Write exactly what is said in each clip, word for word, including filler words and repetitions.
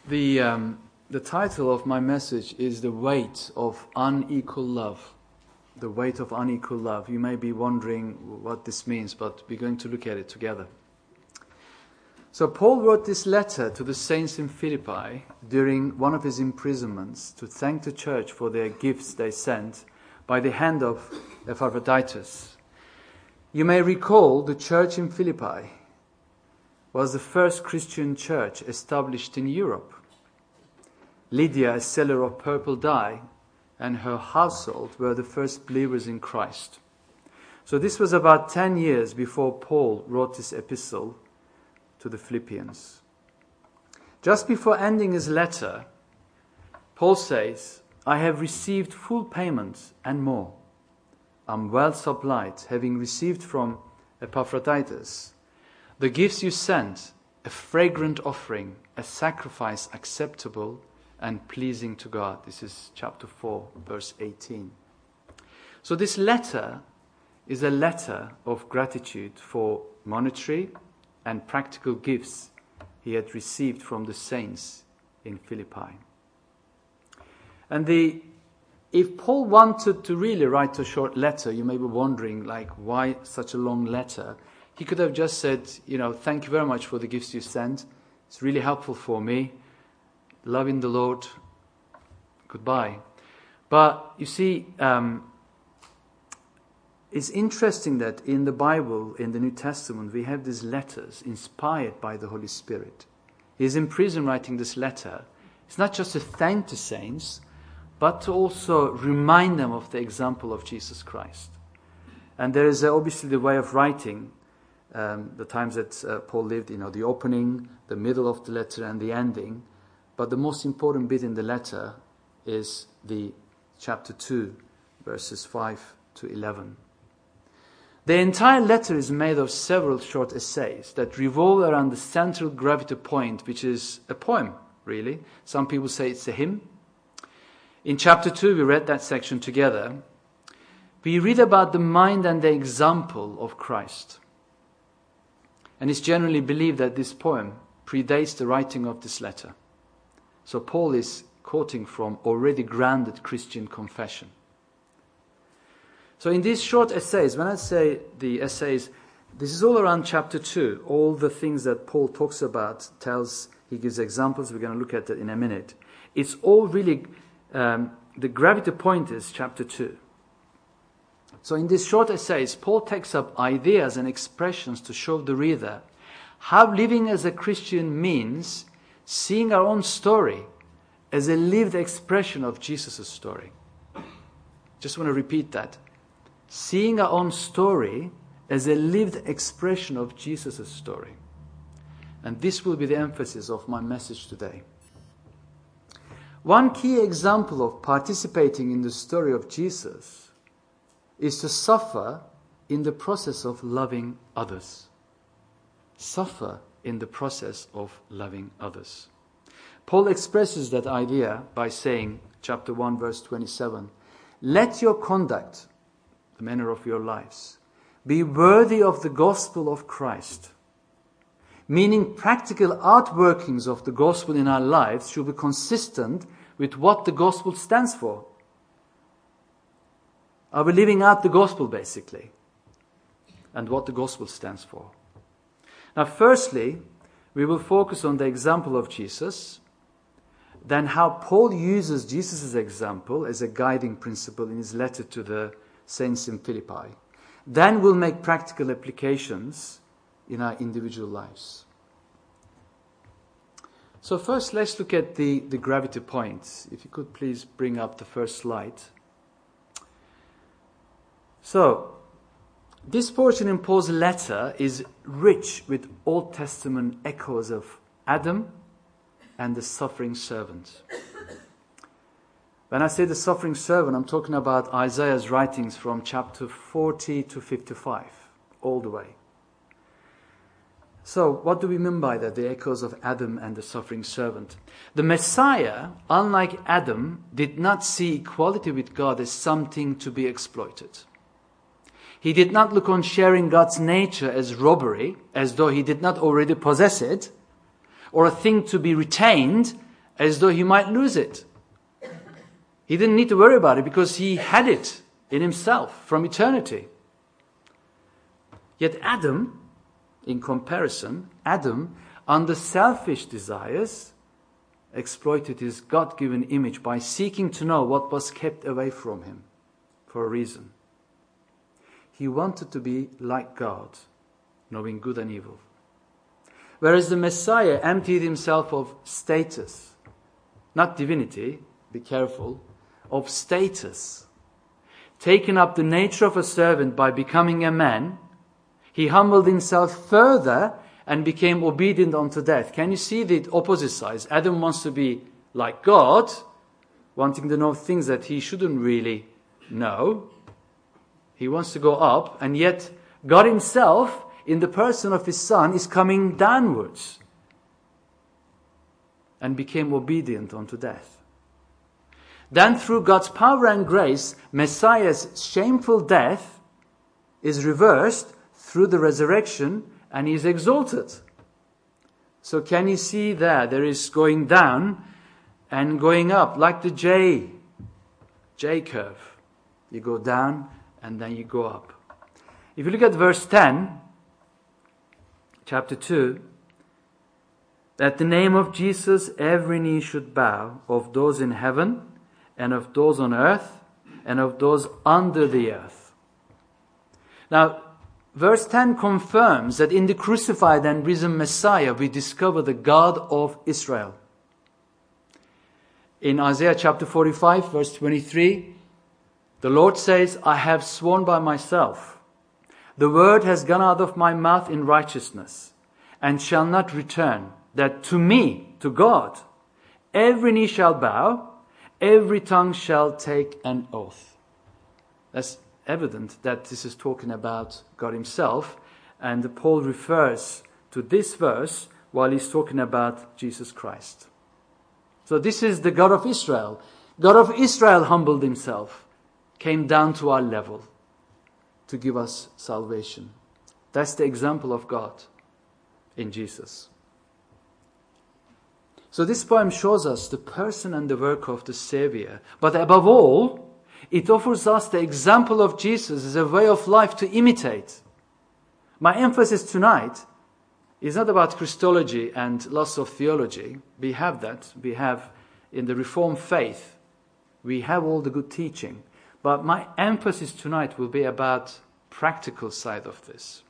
The, um, the title of my message is The Weight of Unequal Love. The weight of unequal love. You may be wondering what this means, but we're going to look at it together. So Paul wrote this letter to the saints in Philippi during one of his imprisonments to thank the church for their gifts they sent by the hand of Epaphroditus. You may recall the church in Philippi was the first Christian church established in Europe. Lydia, a seller of purple dye, and her household were the first believers in Christ. So this was about ten years before Paul wrote this epistle to the Philippians. Just before ending his letter, Paul says, I have received full payment and more. I'm well supplied, having received from Epaphroditus the gifts you sent, a fragrant offering, a sacrifice acceptable and pleasing to God. This is chapter four, verse eighteen. So this letter is a letter of gratitude for monetary and practical gifts he had received from the saints in Philippi. And the if Paul wanted to really write a short letter, you may be wondering, like, why such a long letter? He could have just said, you know, thank you very much for the gifts you sent. It's really helpful for me. Love in the Lord. Goodbye. But you see, um, it's interesting that in the Bible, in the New Testament, we have these letters inspired by the Holy Spirit. He is in prison writing this letter. It's not just to thank the saints, but to also remind them of the example of Jesus Christ. And there is uh, obviously the way of writing, um, the times that uh, Paul lived, you know, the opening, the middle of the letter, and the ending. But the most important bit in the letter is the chapter two, verses five to eleven. The entire letter is made of several short essays that revolve around the central gravity point, which is a poem, really. Some people say it's a hymn. In chapter two, we read that section together. We read about the mind and the example of Christ. And it's generally believed that this poem predates the writing of this letter. So Paul is quoting from already grounded Christian confession. So in these short essays, when I say the essays, this is all around chapter two. All the things that Paul talks about, tells, he gives examples. We're going to look at that in a minute. It's all really, um, the gravity point is chapter two. So in these short essays, Paul takes up ideas and expressions to show the reader how living as a Christian means seeing our own story as a lived expression of Jesus' story. Just want to repeat that. Seeing our own story as a lived expression of Jesus' story. And this will be the emphasis of my message today. One key example of participating in the story of Jesus is to suffer in the process of loving others. Suffer in the process of loving others. Paul expresses that idea by saying, chapter one, verse twenty-seven, let your conduct, the manner of your lives, be worthy of the gospel of Christ. Meaning practical outworkings of the gospel in our lives should be consistent with what the gospel stands for. Are we living out the gospel, basically? And what the gospel stands for. Now, firstly, we will focus on the example of Jesus, then how Paul uses Jesus' example as a guiding principle in his letter to the saints in Philippi. Then we'll make practical applications in our individual lives. So first, let's look at the, the gravity points. If you could please bring up the first slide. So, this portion in Paul's letter is rich with Old Testament echoes of Adam and the suffering servant. When I say the suffering servant, I'm talking about Isaiah's writings from chapter forty to fifty-five, all the way. So, what do we mean by that, the echoes of Adam and the suffering servant? The Messiah, unlike Adam, did not see equality with God as something to be exploited. He did not look on sharing God's nature as robbery, as though he did not already possess it, or a thing to be retained as though he might lose it. He didn't need to worry about it because he had it in himself from eternity. Yet Adam, in comparison, Adam, under selfish desires, exploited his God-given image by seeking to know what was kept away from him for a reason. He wanted to be like God, knowing good and evil. Whereas the Messiah emptied himself of status, not divinity, be careful, of status. Taking up the nature of a servant by becoming a man, he humbled himself further and became obedient unto death. Can you see the opposite sides? Adam wants to be like God, wanting to know things that he shouldn't really know. He wants to go up, and yet God himself, in the person of his Son, is coming downwards and became obedient unto death. Then through God's power and grace, Messiah's shameful death is reversed through the resurrection, and he is exalted. So can you see there? There is going down and going up, like the J, J curve. You go down and then you go up. If you look at verse ten, chapter two, that the name of Jesus every knee should bow, of those in heaven and of those on earth and of those under the earth. Now, verse ten confirms that in the crucified and risen Messiah we discover the God of Israel. In Isaiah chapter forty-five, verse twenty-three, the Lord says, I have sworn by myself, the word has gone out of my mouth in righteousness, and shall not return, that to me, to God, every knee shall bow, every tongue shall take an oath. That's evident that this is talking about God himself, and Paul refers to this verse while he's talking about Jesus Christ. So this is the God of Israel. God of Israel humbled himself, came down to our level to give us salvation. That's the example of God in Jesus. So this poem shows us the person and the work of the Savior. But above all, it offers us the example of Jesus as a way of life to imitate. My emphasis tonight is not about Christology and lots of theology. We have that. We have in the Reformed faith, we have all the good teaching. But my emphasis tonight will be about practical side of this.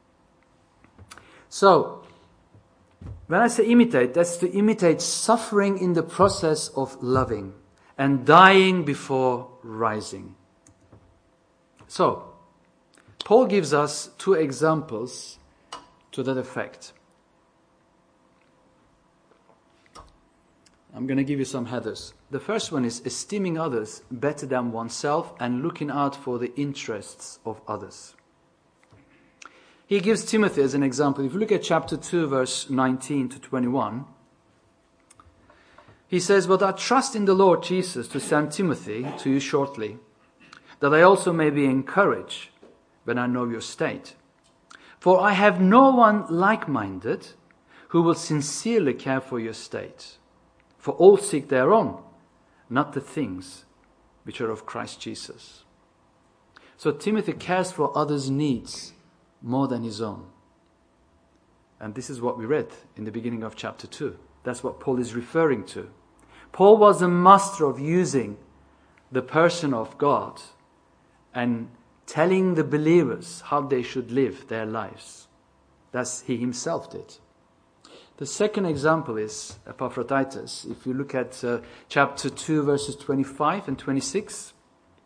So, when I say imitate, that's to imitate suffering in the process of loving and dying before rising. So, Paul gives us two examples to that effect. I'm going to give you some headers. The first one is esteeming others better than oneself and looking out for the interests of others. He gives Timothy as an example. If you look at chapter two, verse nineteen to twenty-one, he says, But I trust in the Lord Jesus to send Timothy to you shortly, that I also may be encouraged when I know your state. For I have no one like-minded who will sincerely care for your state. For all seek their own, not the things which are of Christ Jesus. So Timothy cares for others' needs more than his own. And this is what we read in the beginning of chapter two. That's what Paul is referring to. Paul was a master of using the person of God and telling the believers how they should live their lives. That's he himself did. The second example is Epaphroditus. If you look at uh, chapter two, verses twenty-five and twenty-six,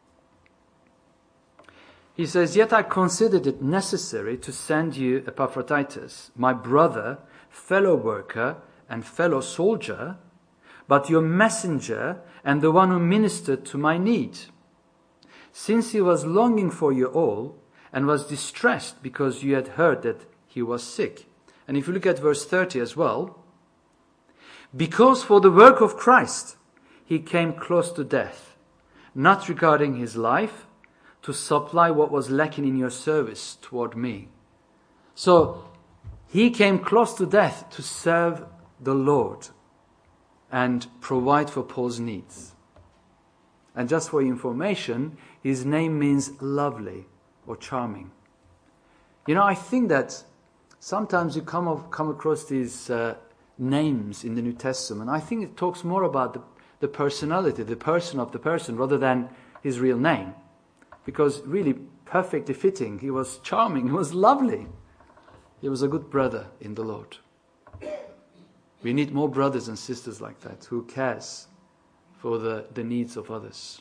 he says, Yet I considered it necessary to send you Epaphroditus, my brother, fellow worker, and fellow soldier, but your messenger and the one who ministered to my need. Since he was longing for you all, and was distressed because you had heard that he was sick. And if you look at verse thirty as well, because for the work of Christ he came close to death, not regarding his life, to supply what was lacking in your service toward me. So he came close to death to serve the Lord. and provide for Paul's needs. And just for information, his name means lovely or charming. You know, I think that sometimes you come, of, come across these uh, names in the New Testament. I think it talks more about the, the personality, the person of the person, rather than his real name. Because really, perfectly fitting. He was charming. He was lovely. He was a good brother in the Lord. We need more brothers and sisters like that, who cares for the, the needs of others.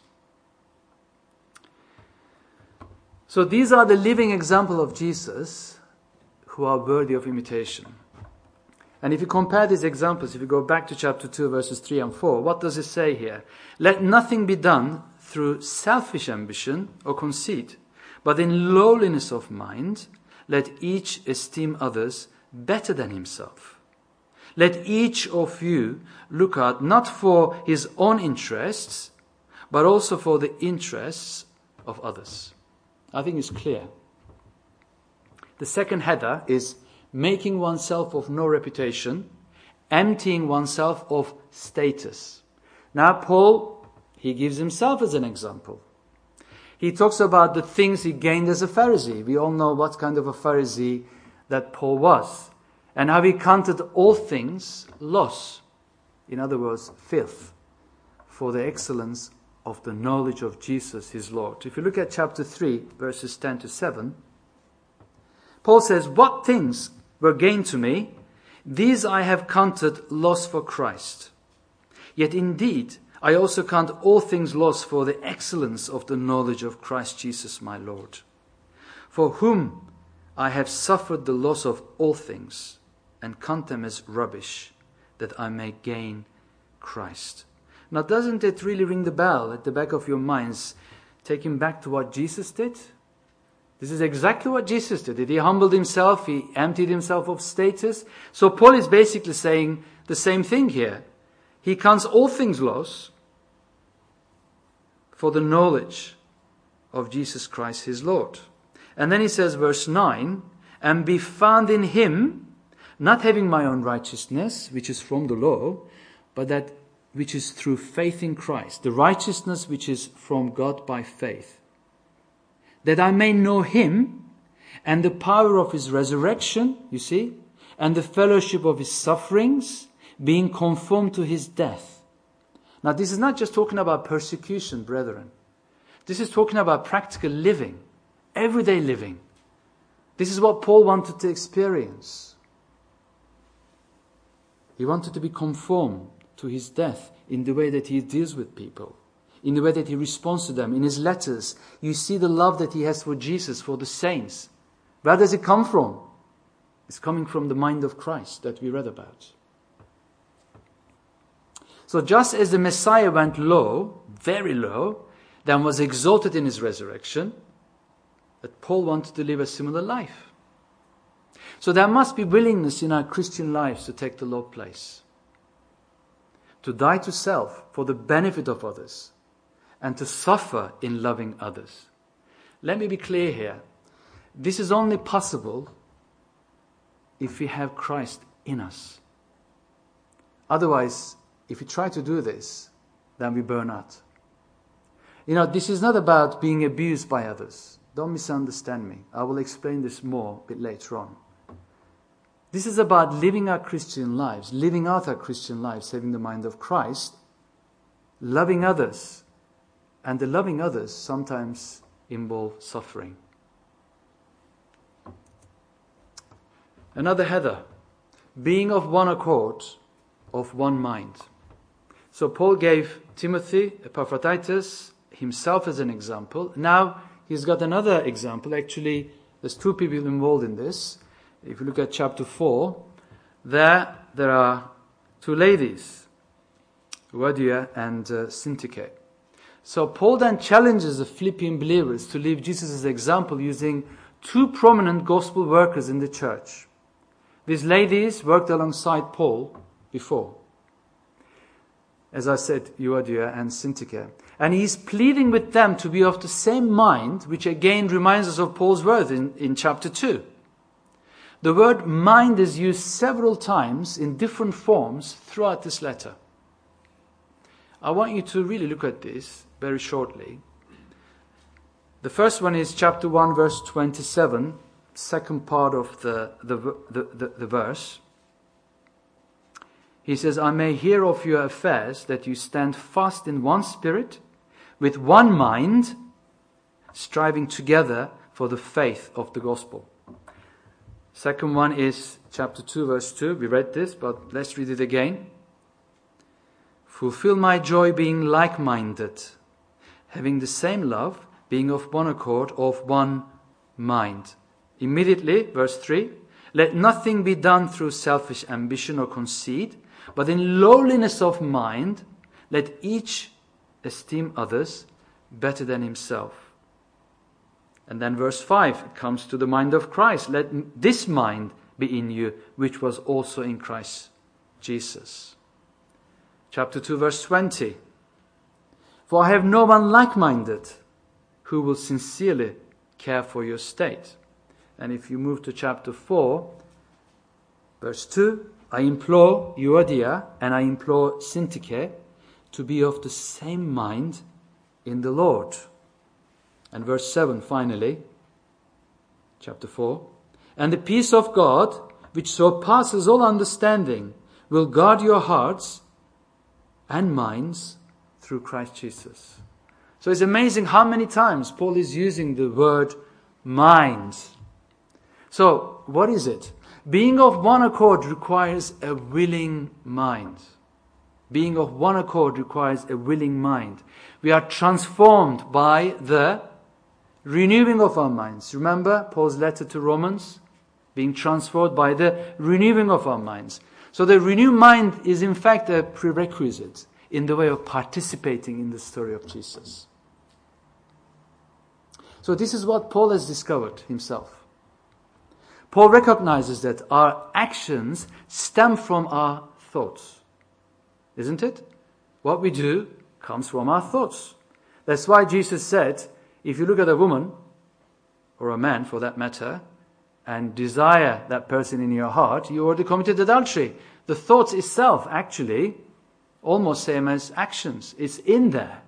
So these are the living example of Jesus who are worthy of imitation. And if you compare these examples, if you go back to chapter two, verses three and four, what does it say here? Let nothing be done through selfish ambition or conceit, but in lowliness of mind, let each esteem others better than himself. Let each of you look out not for his own interests, but also for the interests of others. I think it's clear. The second header is making oneself of no reputation, emptying oneself of status. Now Paul, he gives himself as an example. He talks about the things he gained as a Pharisee. We all know what kind of a Pharisee that Paul was. And how he counted all things loss. In other words, filth, for the excellence of the knowledge of Jesus, his Lord. If you look at chapter three, verses ten to seven, Paul says, what things were gained to me, these I have counted loss for Christ. Yet indeed, I also count all things loss for the excellence of the knowledge of Christ Jesus my Lord, for whom I have suffered the loss of all things, and count them as rubbish, that I may gain Christ. Now, doesn't it really ring the bell at the back of your minds, taking back to what Jesus did? This is exactly what Jesus did. He humbled himself, he emptied himself of status. So Paul is basically saying the same thing here. He counts all things loss for the knowledge of Jesus Christ his Lord. And then he says, verse nine, and be found in him, not having my own righteousness, which is from the law, but that which is through faith in Christ, the righteousness which is from God by faith, that I may know him and the power of his resurrection, you see, and the fellowship of his sufferings, being conformed to his death. Now, this is not just talking about persecution, brethren. This is talking about practical living, everyday living. This is what Paul wanted to experience. He wanted to be conformed to his death in the way that he deals with people, in the way that he responds to them. In his letters, you see the love that he has for Jesus, for the saints. Where does it come from? It's coming from the mind of Christ that we read about. So just as the Messiah went low, very low, then was exalted in his resurrection, that Paul wanted to live a similar life. So there must be willingness in our Christian lives to take the low place, to die to self for the benefit of others, and to suffer in loving others. Let me be clear here. This is only possible if we have Christ in us. Otherwise, if we try to do this, then we burn out. You know, this is not about being abused by others. Don't misunderstand me. I will explain this more a bit later on. This is about living our Christian lives, living out our Christian lives, having the mind of Christ, loving others. And the loving others sometimes involve suffering. Another header, being of one accord, of one mind. So Paul gave Timothy, Epaphroditus, himself as an example. Now he's got another example. Actually, there's two people involved in this. If you look at chapter four, there there are two ladies, Euodia and uh, Syntyche. So Paul then challenges the Philippian believers to leave Jesus as an example using two prominent gospel workers in the church. These ladies worked alongside Paul before. As I said, Euodia and Syntyche. And he's pleading with them to be of the same mind, which again reminds us of Paul's words in, in chapter two. The word mind is used several times in different forms throughout this letter. I want you to really look at this very shortly. The first one is chapter one, verse twenty-seven, second part of the, the, the, the, the verse. He says, I may hear of your affairs, that you stand fast in one spirit, with one mind, striving together for the faith of the gospel. Second one is chapter two, verse two. We read this, but let's read it again. Fulfill my joy being like-minded, having the same love, being of one accord, of one mind. Immediately, verse three, let nothing be done through selfish ambition or conceit, but in lowliness of mind, let each esteem others better than himself. And then verse five, it comes to the mind of Christ. Let this mind be in you, which was also in Christ Jesus. Chapter two, verse twenty. For I have no one like-minded who will sincerely care for your state. And if you move to chapter four, verse two, I implore Euodia and I implore Syntyche to be of the same mind in the Lord. And verse seven, finally, chapter four, and the peace of God, which surpasses all understanding, will guard your hearts and minds through Christ Jesus. So it's amazing how many times Paul is using the word mind. So, what is it? Being of one accord requires a willing mind. Being of one accord requires a willing mind. We are transformed by the renewing of our minds. Remember Paul's letter to Romans? Being transformed by the renewing of our minds. So the renewed mind is in fact a prerequisite in the way of participating in the story of Jesus. So this is what Paul has discovered himself. Paul recognizes that our actions stem from our thoughts. Isn't it? What we do comes from our thoughts. That's why Jesus said, if you look at a woman, or a man for that matter, and desire that person in your heart, you already committed adultery. The thoughts itself actually almost same as actions. It's in there.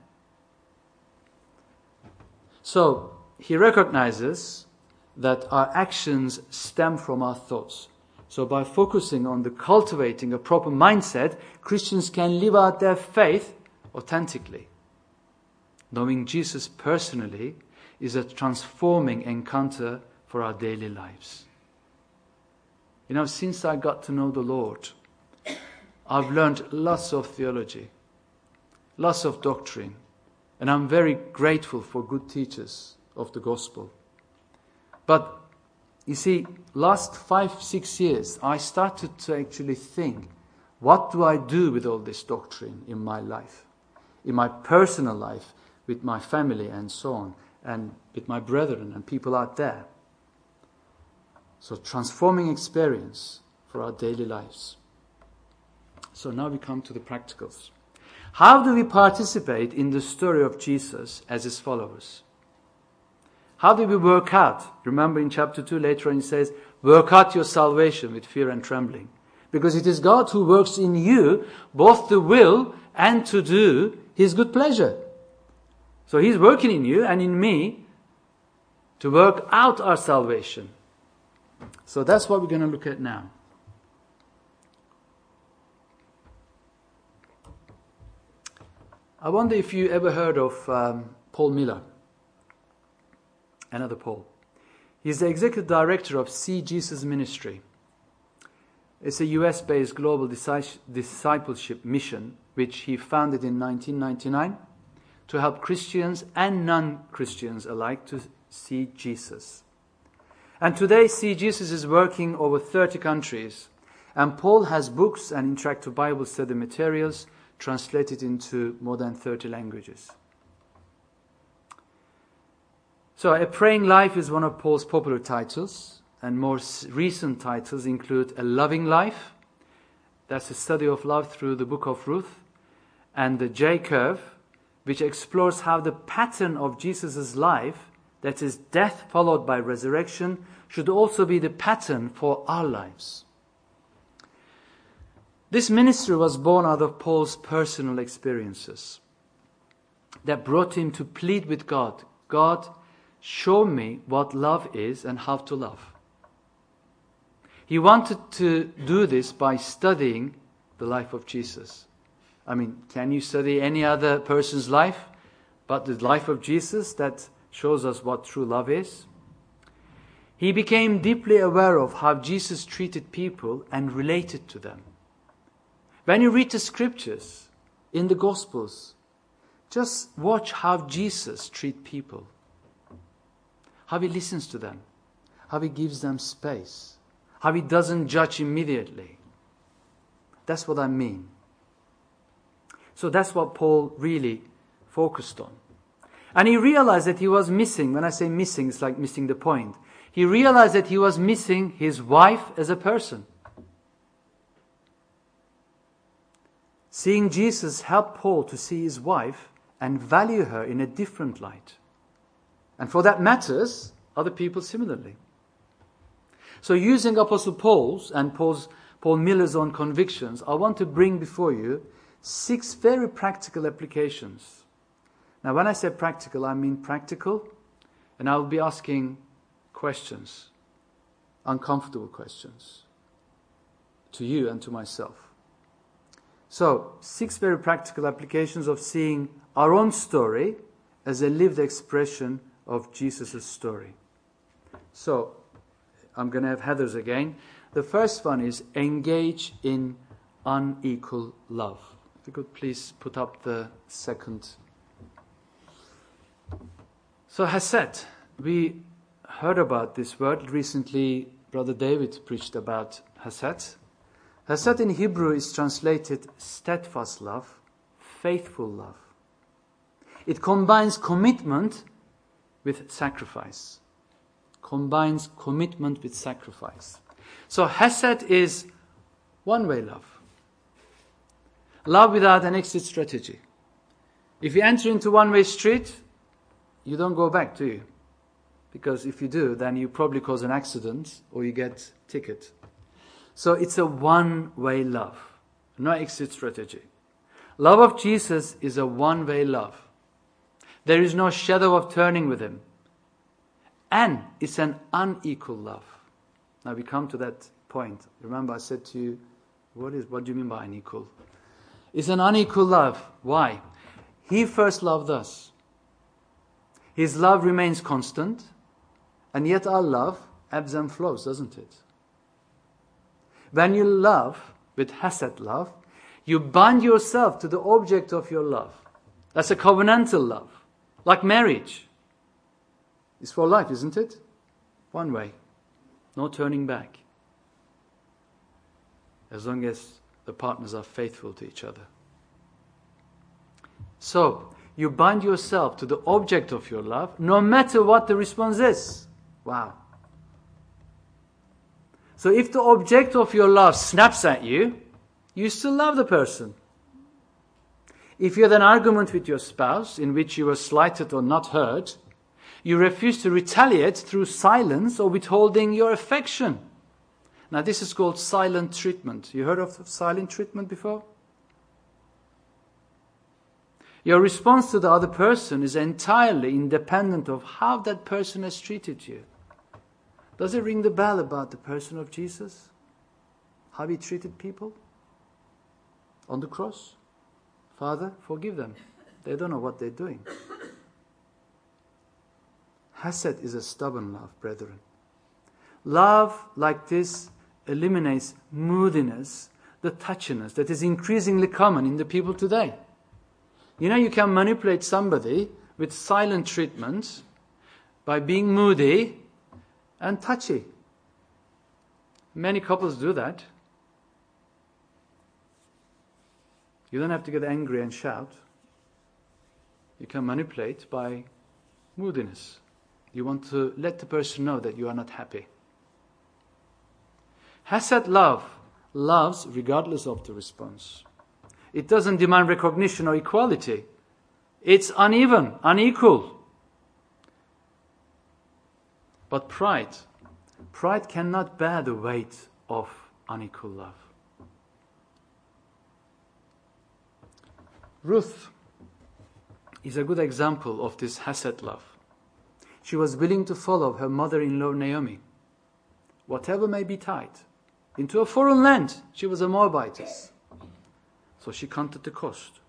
So he recognizes that our actions stem from our thoughts. So by focusing on the cultivating a proper mindset, Christians can live out their faith authentically. Knowing Jesus personally is a transforming encounter for our daily lives. You know, since I got to know the Lord, I've learned lots of theology, lots of doctrine, and I'm very grateful for good teachers of the gospel. But, you see, last five, six years, I started to actually think, what do I do with all this doctrine in my life? In my personal life, with my family and so on, and with my brethren and people out there. So transforming experience for our daily lives. So now we come to the practicals. How do we participate in the story of Jesus as his followers? How do we work out? Remember in chapter two later on he says, work out your salvation with fear and trembling. Because it is God who works in you both to will and to do his good pleasure. So he's working in you and in me to work out our salvation. So that's what we're going to look at now. I wonder if you ever heard of um, Paul Miller. Another Paul. He's the executive director of See Jesus Ministry. It's a U S-based global discipleship mission which he founded in nineteen ninety-nine to help Christians and non-Christians alike to see Jesus. And today, See Jesus is working over thirty countries. And Paul has books and interactive Bible study materials translated into more than thirty languages. So, A Praying Life is one of Paul's popular titles. And more recent titles include A Loving Life. That's a study of love through the book of Ruth. And The J-Curve, which explores how the pattern of Jesus' life, that is death followed by resurrection, should also be the pattern for our lives. This ministry was born out of Paul's personal experiences that brought him to plead with God, God, show me what love is and how to love. He wanted to do this by studying the life of Jesus. I mean, can you study any other person's life but the life of Jesus that shows us what true love is? He became deeply aware of how Jesus treated people and related to them. When you read the scriptures in the Gospels, just watch how Jesus treats people. How he listens to them. How he gives them space. How he doesn't judge immediately. That's what I mean. So that's what Paul really focused on. And he realized that he was missing. When I say missing, it's like missing the point. He realized that he was missing his wife as a person. Seeing Jesus helped Paul to see his wife and value her in a different light. And for that matters, other people similarly. So using Apostle Paul's and Paul's, Paul Miller's own convictions, I want to bring before you six very practical applications. Now when I say practical, I mean practical, and I will be asking questions, uncomfortable questions, to you and to myself. So, six very practical applications of seeing our own story as a lived expression of Jesus' story. So, I'm going to have Heather's again. The first one is engage in unequal love. If you could please put up the second. So, Hesed, we heard about this word. Recently, Brother David preached about Hesed. Hesed in Hebrew is translated steadfast love, faithful love. It combines commitment with sacrifice. Combines commitment with sacrifice. So Hesed is one-way love. Love without an exit strategy. If you enter into one-way street, you don't go back, do you? Because if you do, then you probably cause an accident or you get a ticket. So it's a one-way love, no exit strategy. Love of Jesus is a one-way love. There is no shadow of turning with him. And it's an unequal love. Now we come to that point. Remember I said to you, what is? What do you mean by unequal? It's an unequal love. Why? He first loved us. His love remains constant, and yet our love ebbs and flows, doesn't it? When you love with Hesed love, you bind yourself to the object of your love. That's a covenantal love, like marriage. It's for life, isn't it? One way, no turning back. As long as the partners are faithful to each other. So, you bind yourself to the object of your love, no matter what the response is. Wow. So if the object of your love snaps at you, you still love the person. If you had an argument with your spouse in which you were slighted or not heard, you refuse to retaliate through silence or withholding your affection. Now this is called silent treatment. You heard of silent treatment before? Your response to the other person is entirely independent of how that person has treated you. Does it ring the bell about the person of Jesus? How he treated people? On the cross? Father, forgive them. They don't know what they're doing. Hesed is a stubborn love, brethren. Love like this eliminates moodiness, the touchiness that is increasingly common in the people today. You know, you can manipulate somebody with silent treatment by being moody and touchy. Many couples do that. You don't have to get angry and shout. You can manipulate by moodiness. You want to let the person know that you are not happy. Hesed love loves regardless of the response. It doesn't demand recognition or equality. It's uneven, unequal. But pride, pride cannot bear the weight of unequal love. Ruth is a good example of this Hesed love. She was willing to follow her mother-in-law Naomi, whatever may betide, into a foreign land. She was a Moabitess, so she counted the cost.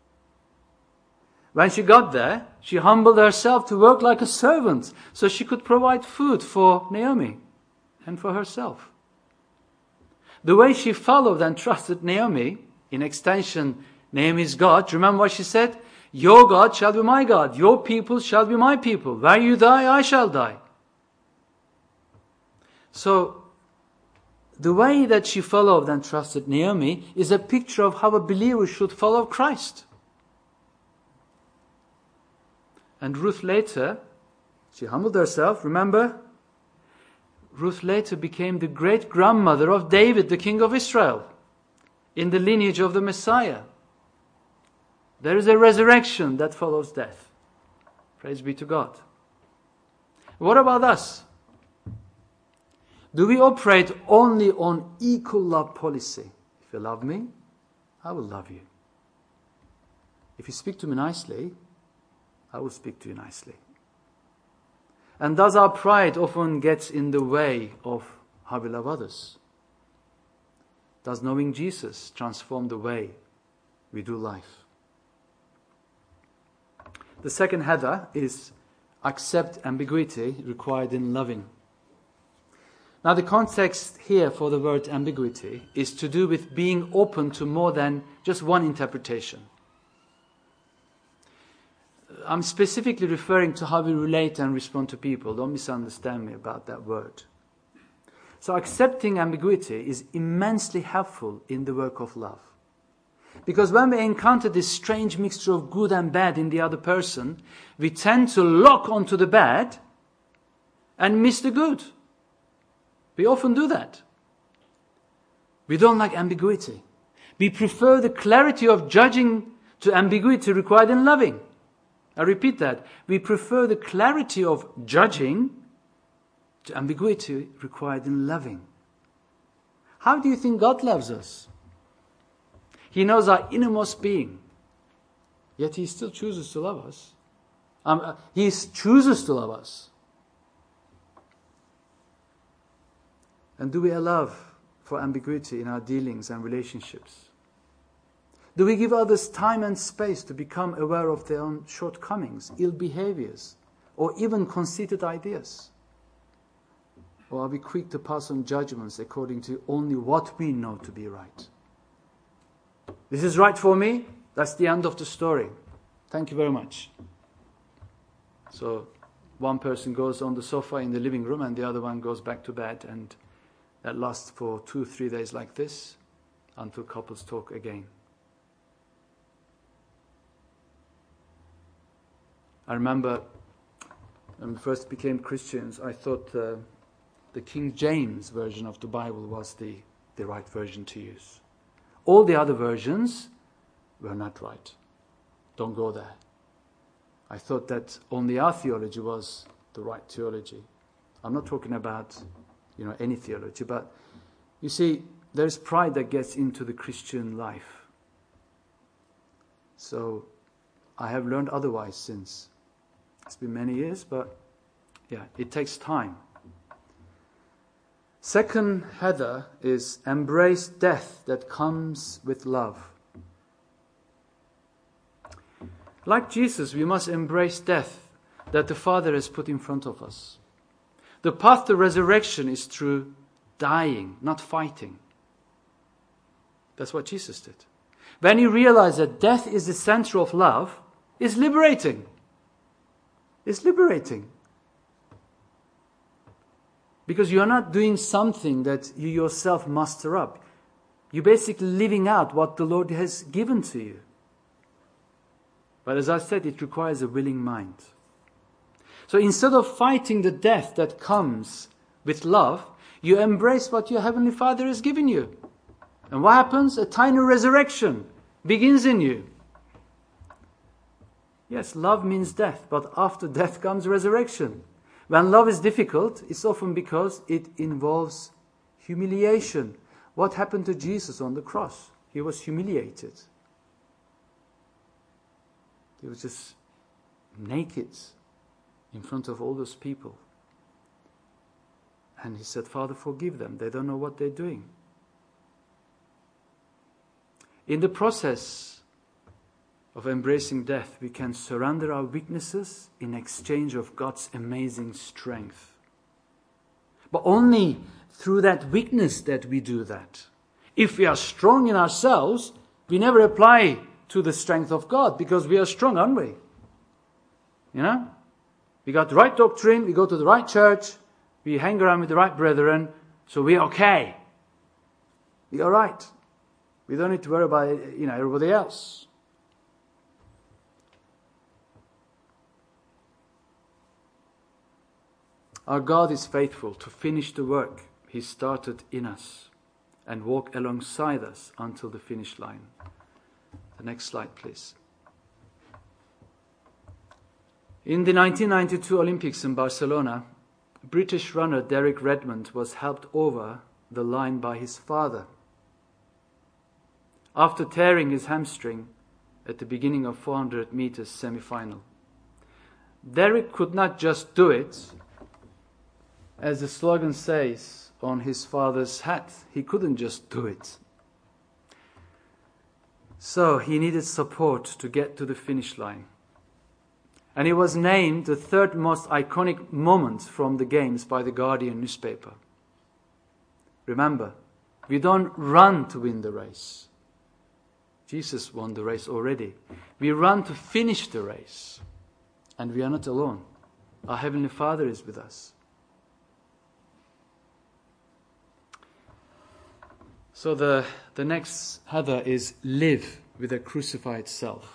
When she got there, she humbled herself to work like a servant so she could provide food for Naomi and for herself. The way she followed and trusted Naomi, in extension, Naomi's God, remember what she said? Your God shall be my God. Your people shall be my people. Where you die, I shall die. So, the way that she followed and trusted Naomi is a picture of how a believer should follow Christ. And Ruth later, she humbled herself, remember? Ruth later became the great-grandmother of David, the king of Israel, in the lineage of the Messiah. There is a resurrection that follows death. Praise be to God. What about us? Do we operate only on equal love policy? If you love me, I will love you. If you speak to me nicely, I will speak to you nicely. And does our pride often get in the way of how we love others? Does knowing Jesus transform the way we do life? The second header is accept ambiguity required in loving. Now the context here for the word ambiguity is to do with being open to more than just one interpretation. I'm specifically referring to how we relate and respond to people. Don't misunderstand me about that word. So accepting ambiguity is immensely helpful in the work of love. Because when we encounter this strange mixture of good and bad in the other person, we tend to lock onto the bad and miss the good. We often do that. We don't like ambiguity. We prefer the clarity of judging to ambiguity required in loving. I repeat that. We prefer the clarity of judging to ambiguity required in loving. How do you think God loves us? He knows our innermost being. Yet He still chooses to love us. Um, uh, he chooses to love us. And do we allow for ambiguity in our dealings and relationships? Do we give others time and space to become aware of their own shortcomings, ill behaviors, or even conceited ideas? Or are we quick to pass on judgments according to only what we know to be right? This is right for me. That's the end of the story. Thank you very much. So one person goes on the sofa in the living room and the other one goes back to bed, and that lasts for two, three days like this until couples talk again. I remember when we first became Christians, I thought uh, the King James version of the Bible was the, the right version to use. All the other versions were not right. Don't go there. I thought that only our theology was the right theology. I'm not talking about, you know, any theology, but you see, there's pride that gets into the Christian life. So I have learned otherwise since. It's been many years, but yeah, it takes time. Second header is embrace death that comes with love. Like Jesus, we must embrace death that the Father has put in front of us. The path to resurrection is through dying, not fighting. That's what Jesus did. When you realize that death is the center of love, it's liberating. It's liberating. Because you are not doing something that you yourself muster up. You're basically living out what the Lord has given to you. But as I said, it requires a willing mind. So instead of fighting the death that comes with love, you embrace what your Heavenly Father has given you. And what happens? A tiny resurrection begins in you. Yes, love means death, but after death comes resurrection. When love is difficult, it's often because it involves humiliation. What happened to Jesus on the cross? He was humiliated. He was just naked in front of all those people. And he said, Father, forgive them. They don't know what they're doing. In the process of embracing death, we can surrender our weaknesses in exchange of God's amazing strength. But only through that weakness that we do that. If we are strong in ourselves, we never apply to the strength of God because we are strong, aren't we? You know? We got the right doctrine, we go to the right church, we hang around with the right brethren, so we're okay. We're all right. We don't need to worry about, you know, everybody else. Our God is faithful to finish the work He started in us and walk alongside us until the finish line. The next slide, please. In the nineteen ninety-two Olympics in Barcelona, British runner Derek Redmond was helped over the line by his father. After tearing his hamstring at the beginning of four hundred meters semi-final, Derek could not just do it, as the slogan says on his father's hat. He couldn't just do it. So he needed support to get to the finish line. And he was named the third most iconic moment from the Games by the Guardian newspaper. Remember, we don't run to win the race. Jesus won the race already. We run to finish the race. And we are not alone. Our Heavenly Father is with us. So the, the next header is live with a crucified self.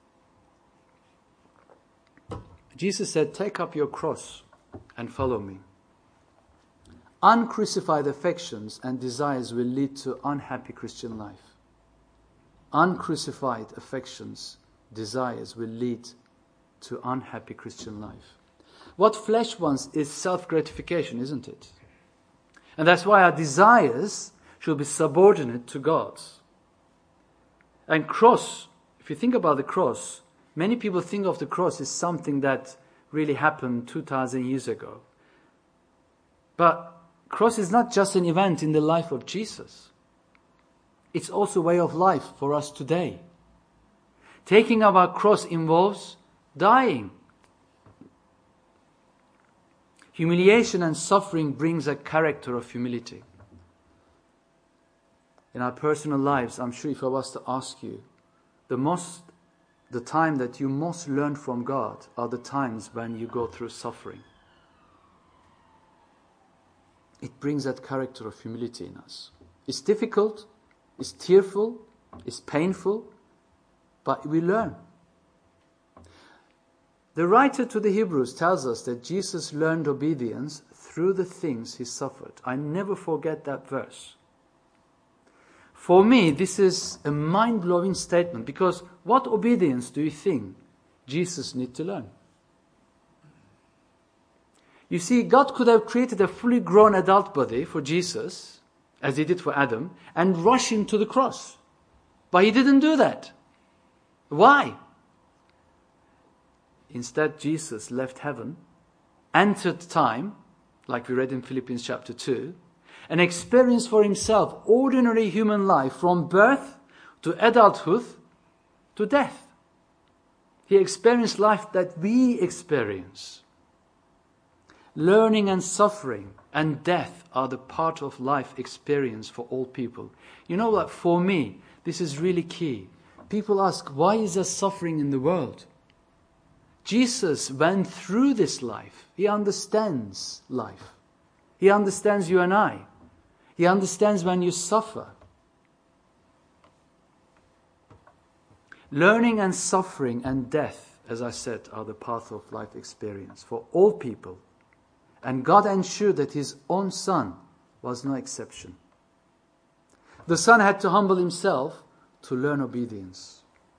Jesus said, take up your cross and follow me. Uncrucified affections and desires will lead to unhappy Christian life. Uncrucified affections, desires will lead to unhappy Christian life. What flesh wants is self-gratification, isn't it? And that's why our desires should be subordinate to God's. And cross, if you think about the cross, many people think of the cross as something that really happened two thousand years ago. But cross is not just an event in the life of Jesus. It's also a way of life for us today. Taking up our cross involves dying. Humiliation and suffering brings a character of humility. In our personal lives, I'm sure if I was to ask you, the most, the time that you most learn from God are the times when you go through suffering. It brings that character of humility in us. It's difficult, it's tearful, it's painful, but we learn. The writer to the Hebrews tells us that Jesus learned obedience through the things he suffered. I never forget that verse. For me, this is a mind-blowing statement, because what obedience do you think Jesus needs to learn? You see, God could have created a fully grown adult body for Jesus, as he did for Adam, and rush him to the cross. But he didn't do that. Why? Instead, Jesus left heaven, entered time, like we read in Philippians chapter two, and experienced for himself ordinary human life from birth to adulthood to death. He experienced life that we experience. Learning and suffering and death are the part of life experience for all people. You know what? For me, this is really key. People ask, why is there suffering in the world? Jesus went through this life. He understands life. He understands you and I. He understands when you suffer. Learning and suffering and death, as I said, are the path of life experience for all people. And God ensured that his own Son was no exception. The Son had to humble himself to learn obedience.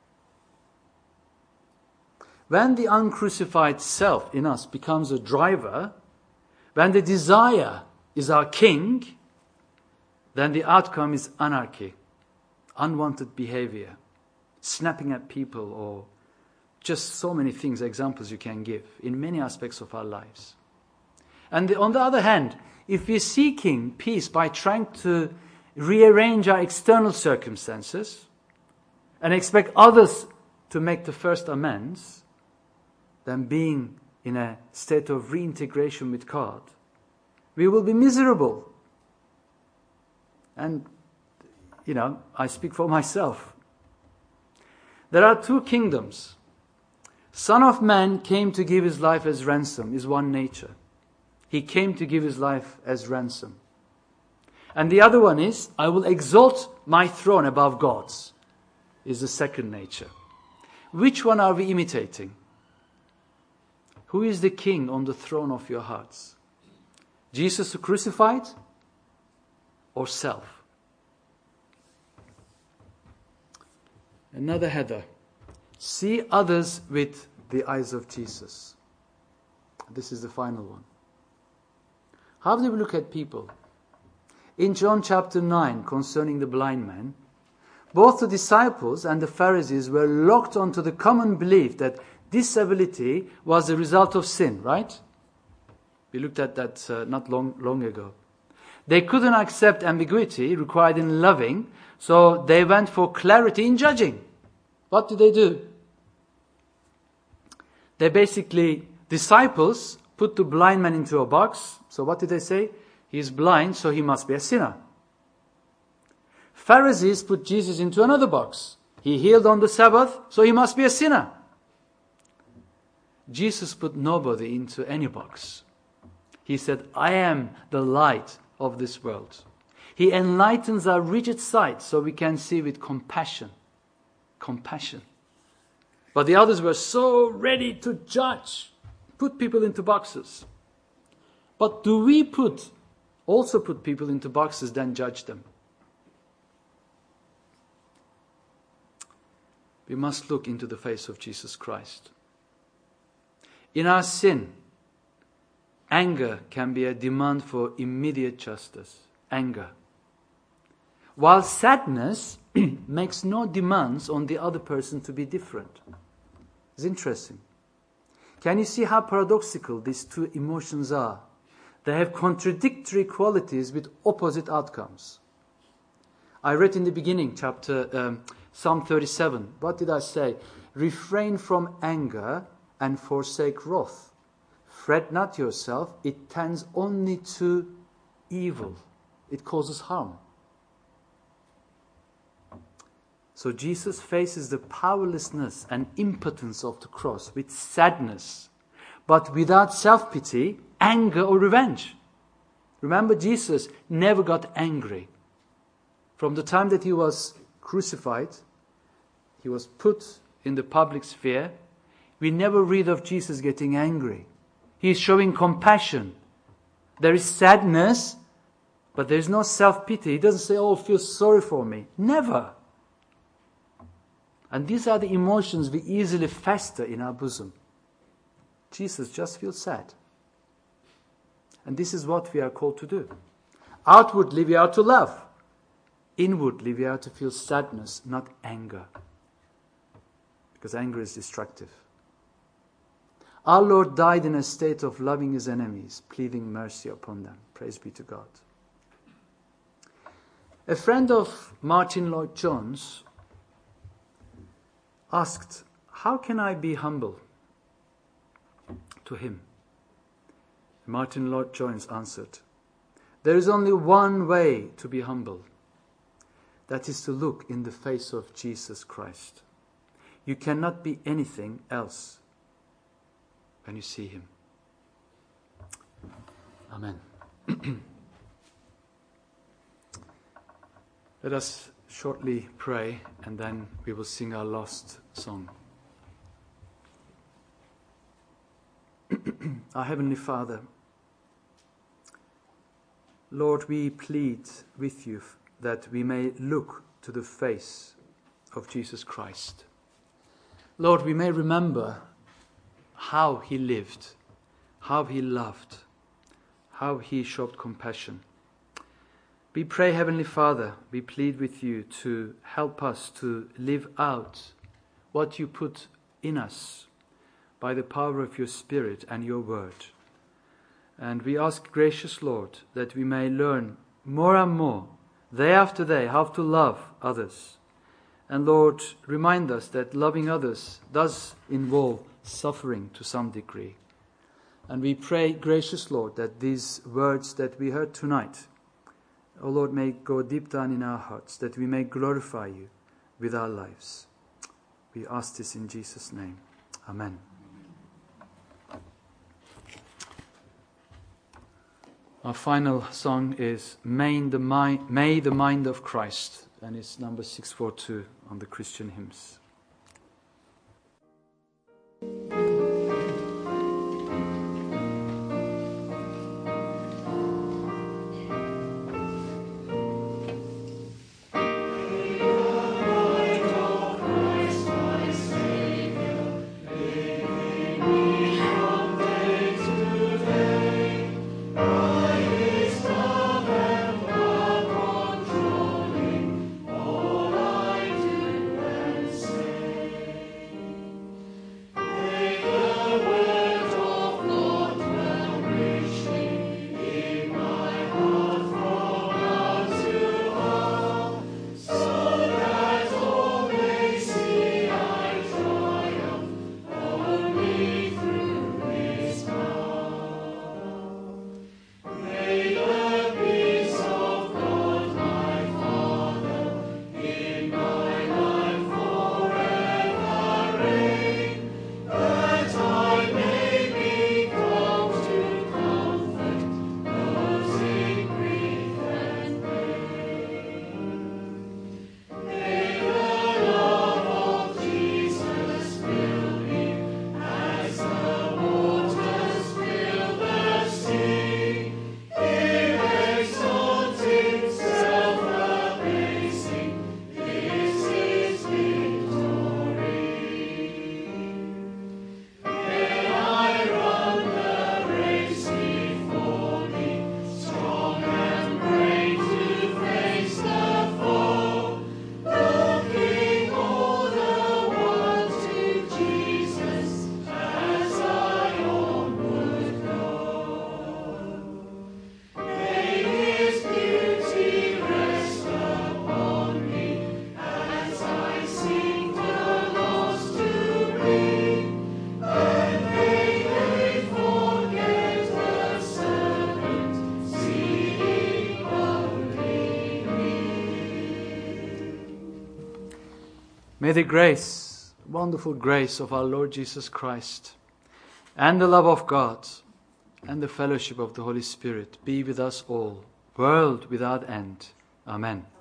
When the uncrucified self in us becomes a driver, when the desire is our king, then the outcome is anarchy, unwanted behavior, snapping at people or just so many things, examples you can give in many aspects of our lives. And the, on the other hand, if we're seeking peace by trying to rearrange our external circumstances and expect others to make the first amends, then being in a state of reintegration with God, we will be miserable. And, you know, I speak for myself. There are two kingdoms. Son of Man came to give his life as ransom, is one nature. He came to give his life as ransom. And the other one is, I will exalt my throne above God's, is the second nature. Which one are we imitating? Who is the king on the throne of your hearts? Jesus who crucified or self? Another header. See others with the eyes of Jesus. This is the final one. How do we look at people? In John chapter nine, concerning the blind man, both the disciples and the Pharisees were locked onto the common belief that disability was the result of sin, right? We looked at that uh, not long, long ago. They couldn't accept ambiguity required in loving, so they went for clarity in judging. What did they do? They basically, disciples put the blind man into a box. So what did they say? He is blind, so he must be a sinner. Pharisees put Jesus into another box. He healed on the Sabbath, so he must be a sinner. Jesus put nobody into any box. He said, I am the light of this world. He enlightens our rigid sight so we can see with compassion. Compassion. But the others were so ready to judge, put people into boxes. But do we put, also put people into boxes, then judge them? We must look into the face of Jesus Christ. In our sin, anger can be a demand for immediate justice. Anger. While sadness makes no demands on the other person to be different. It's interesting. Can you see how paradoxical these two emotions are? They have contradictory qualities with opposite outcomes. I read in the beginning, chapter um, Psalm thirty-seven. What did I say? Refrain from anger and forsake wrath. Fret not yourself, it tends only to evil. It causes harm. So Jesus faces the powerlessness and impotence of the cross with sadness, but without self-pity, anger or revenge. Remember, Jesus never got angry. From the time that he was crucified, he was put in the public sphere, we never read of Jesus getting angry. He is showing compassion. There is sadness, but there is no self-pity. He doesn't say, oh, feel sorry for me. Never. And these are the emotions we easily fester in our bosom. Jesus just feels sad. And this is what we are called to do. Outwardly we are to love. Inwardly we are to feel sadness, not anger. Because anger is destructive. Our Lord died in a state of loving his enemies, pleading mercy upon them. Praise be to God. A friend of Martin Lloyd-Jones asked, how can I be humble to him? Martin Lloyd-Jones answered, there is only one way to be humble. That is to look in the face of Jesus Christ. You cannot be anything else when you see him. Amen. Let us shortly pray, and then we will sing our last song. Our Heavenly Father, Lord, we plead with you that we may look to the face of Jesus Christ. Lord, we may remember how he lived, how he loved, how he showed compassion. We pray, Heavenly Father, we plead with you to help us to live out what you put in us by the power of your Spirit and your word. And we ask, gracious Lord, that we may learn more and more, day after day, how to love others. And Lord, remind us that loving others does involve suffering to some degree. And we pray, gracious Lord, that these words that we heard tonight, O Lord, may go deep down in our hearts, that we may glorify you with our lives. We ask this in Jesus' name. Amen. Our final song is May the Mind, May the Mind of Christ, and it's number six forty-two on the Christian hymns. May the grace, wonderful grace of our Lord Jesus Christ, and the love of God, and the fellowship of the Holy Spirit be with us all, world without end. Amen.